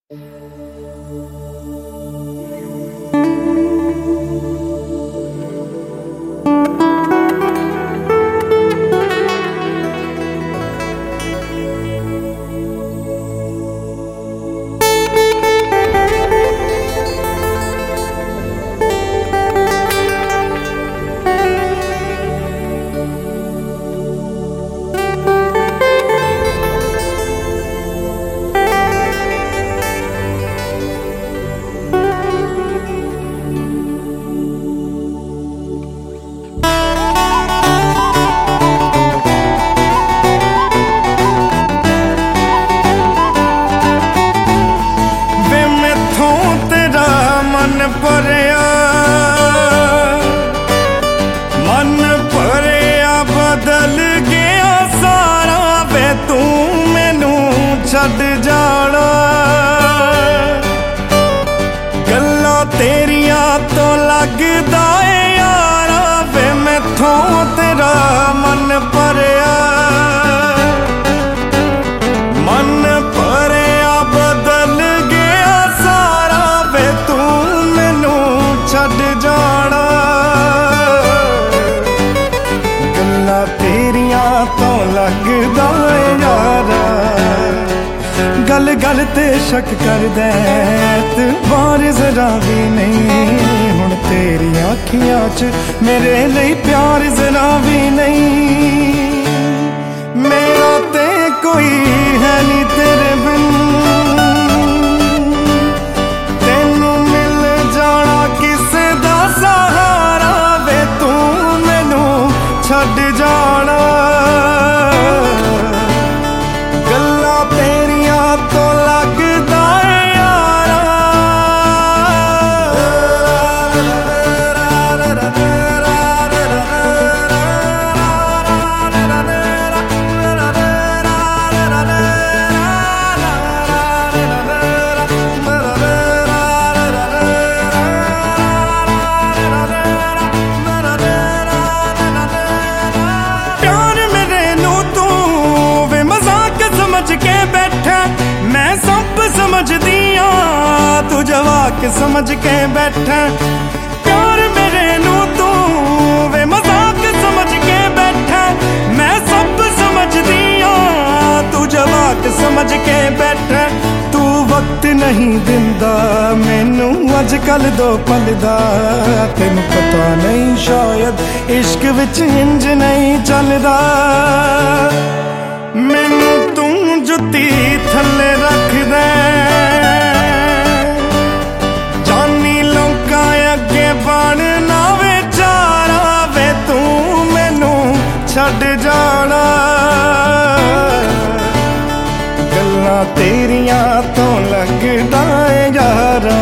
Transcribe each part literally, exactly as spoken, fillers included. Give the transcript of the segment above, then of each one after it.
ਭਰਿਆ ਮਨ ਭਰਿਆ ਬਦਲ ਗਿਆ ਸਾਰਾ ਵੇ ਤੂੰ ਮੈਨੂੰ ਛੱਡ ਜਾਣਾ ਗੱਲਾਂ ਤੇਰੀਆਂ ਤੋਂ ਲੱਗਦਾ ਏ ਯਾਰਾ ਵੇ ਮੈਥੋਂ ਤੇਰਾ ਮਨ ਭਰਿਆ ਮਨ ਭਰਿਆ ਬਦਲ ਗਿਆ ਸਾਰਾ ਵੇ ਤੂੰ ਛੱਡ ਜਾਣਾ ਗੱਲਾਂ ਤੇਰੀਆਂ ਤੋਂ ਲੱਗਦਾ ਯਾਰਾ ਗੱਲ ਗੱਲ ਤੇ ਸ਼ੱਕ ਕਰਦਾ ਤੇ ਬਾਰ ਜ਼ਰਾ ਵੀ ਨਹੀਂ ਹੁਣ ਤੇਰੀਆਂ ਅੱਖੀਆਂ 'ਚ ਮੇਰੇ ਲਈ ਪਿਆਰ ਜ਼ਰਾ ਵੀ ਨਹੀਂ ਮੇਰਾ ਤੇ ਕੋਈ ਹੈ ਨਹੀਂ ਤੇਰੇ ਬਿਨ ਛੱਡ ਜਾਣਾ ਗੱਲਾਂ ਤੇਰੀਆਂ ਤੋਂ ਲੱਗਦਾ ਯਾਰਾ मैं सब समझदी हाँ तू जवाक समझ के बैठा प्यार मेरे नू तू वे मजाक समझ के बैठा मैं सब समझदी हाँ तू जवाक समझ के बैठा तू वक्त नहीं दिंदा मैनू अजकल दो पल दा तेनू पता नहीं शायद इश्क विच इंज नहीं चलदा मैनू तू जुत्ती थल्ले रख दे जानी लोकां अगे बन ना बेचारा वे तू मैनू छड्ड जाना गल्लां तेरियां तो लगदा यारा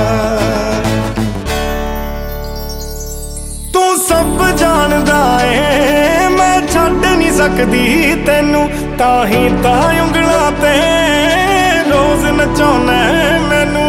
तू सब जानदा ए मैं छड्ड नहीं सकदी तैनू ताही ता उंगलां ते रोज नचाउणा मैनू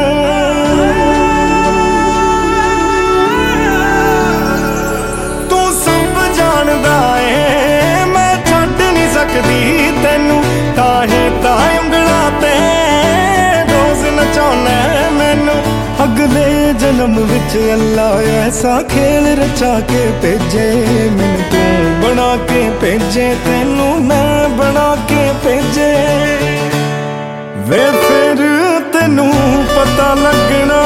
तू सब जानदा ए मैं छड्ड नहीं सकदी तैनू ताही ता उंगलां ते रोज नचाउणा मैनू अगले जन्म विच अल्लाह ऐसा खेल रचा के भेजे मैनू तू बना के भेजे तेनू मैं बना के भेजे वे फिर तेनू पता लगना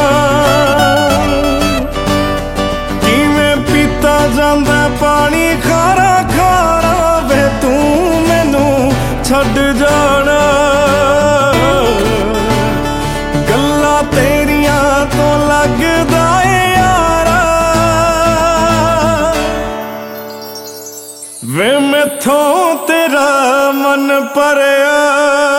किवें पीता जांदा पानी खारा खारा वे तू मैनू छड्ड जाना गल्लां तेरियां तो लगदा यारा वे मैथों तेरा मन भरिया।